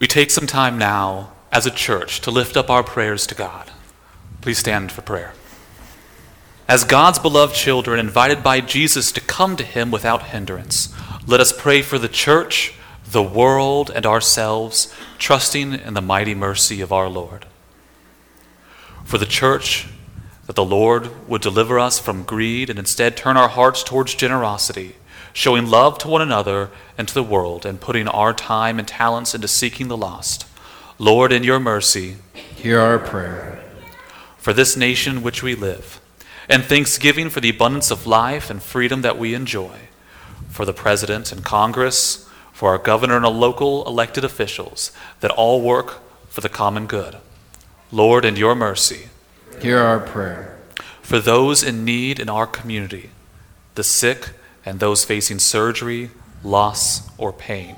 We take some time now as a church to lift up our prayers to God. Please stand for prayer. As God's beloved children invited by Jesus to come to him without hindrance, let us pray for the church, the world, and ourselves, trusting in the mighty mercy of our Lord. For the church, that the Lord would deliver us from greed and instead turn our hearts towards generosity, showing love to one another and to the world, and putting our time and talents into seeking the lost. Lord, in your mercy, hear our prayer. For this nation in which we live, and thanksgiving for the abundance of life and freedom that we enjoy, for the President and Congress, for our governor and our local elected officials, that all work for the common good. Lord, in your mercy, hear our prayer. For those in need in our community, the sick and those facing surgery, loss, or pain.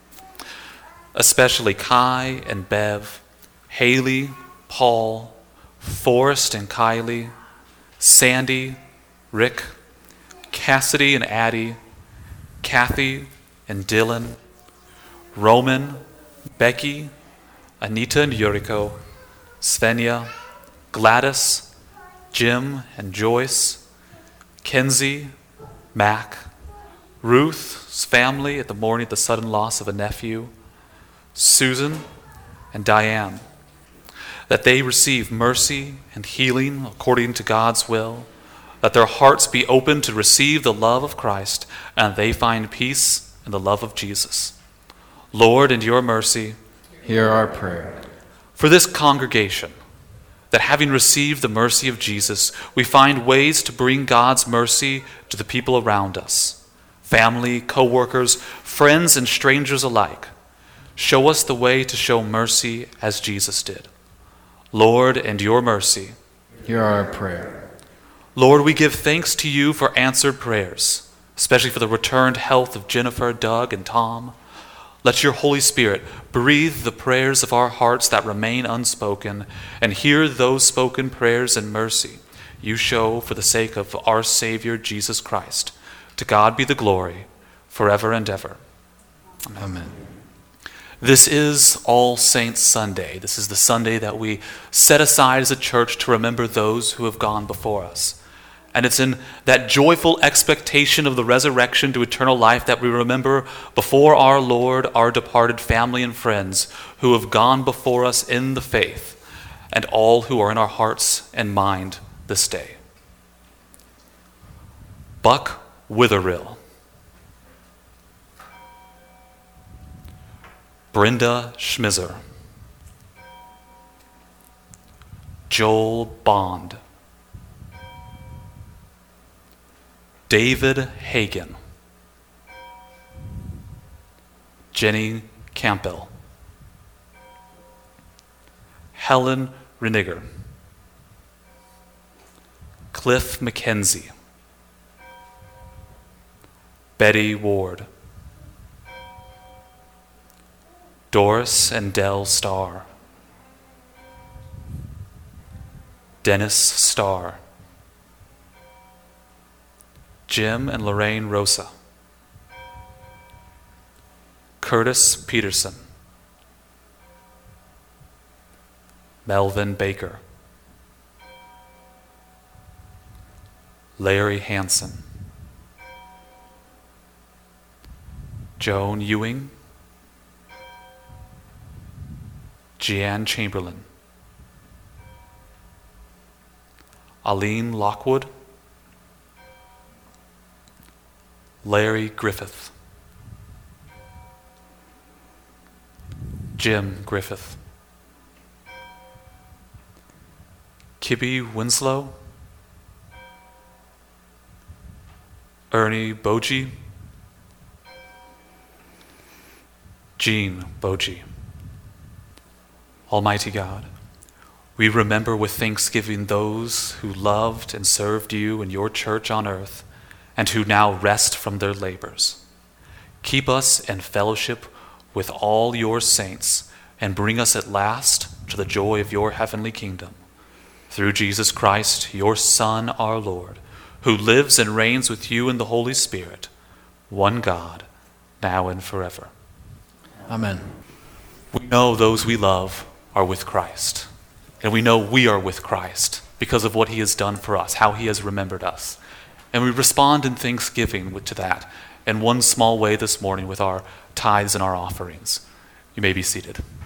Especially Kai and Bev, Haley, Paul, Forrest and Kylie, Sandy, Rick, Cassidy and Addie, Kathy and Dylan, Roman, Becky, Anita and Yuriko, Svenja, Gladys, Jim and Joyce, Kenzie, Mac, Ruth's family at the mourning of the sudden loss of a nephew, Susan and Diane, that they receive mercy and healing according to God's will, that their hearts be open to receive the love of Christ, and they find peace in the love of Jesus. Lord, in your mercy, hear our prayer. For this congregation, that having received the mercy of Jesus, we find ways to bring God's mercy to the people around us, family, co-workers, friends, and strangers alike. Show us the way to show mercy as Jesus did. Lord, and your mercy, hear our prayer. Lord, we give thanks to you for answered prayers, especially for the returned health of Jennifer, Doug, and Tom. Let your Holy Spirit breathe the prayers of our hearts that remain unspoken, and hear those spoken prayers in mercy you show for the sake of our Savior, Jesus Christ. To God be the glory, forever and ever. Amen. This is All Saints Sunday. This is the Sunday that we set aside as a church to remember those who have gone before us. And it's in that joyful expectation of the resurrection to eternal life that we remember before our Lord our departed family and friends who have gone before us in the faith, and all who are in our hearts and mind this day. Buck Witherill, Brenda Schmizer, Joel Bond, David Hagen, Jenny Campbell, Helen Reniger, Cliff McKenzie, Betty Ward, Doris and Dell Starr, Dennis Starr, Jim and Lorraine Rosa, Curtis Peterson, Melvin Baker, Larry Hansen, Joan Ewing, Jeanne Chamberlain, Aline Lockwood, Larry Griffith, Jim Griffith, Kibby Winslow, Ernie Bogie, Jean Bogie. Almighty God, we remember with thanksgiving those who loved and served you in your church on earth and who now rest from their labors. Keep us in fellowship with all your saints and bring us at last to the joy of your heavenly kingdom. Through Jesus Christ, your Son, our Lord, who lives and reigns with you in the Holy Spirit, one God, now and forever. Amen. We know those we love are with Christ. And we know we are with Christ because of what he has done for us, how he has remembered us. And we respond in thanksgiving to that in one small way this morning with our tithes and our offerings. You may be seated.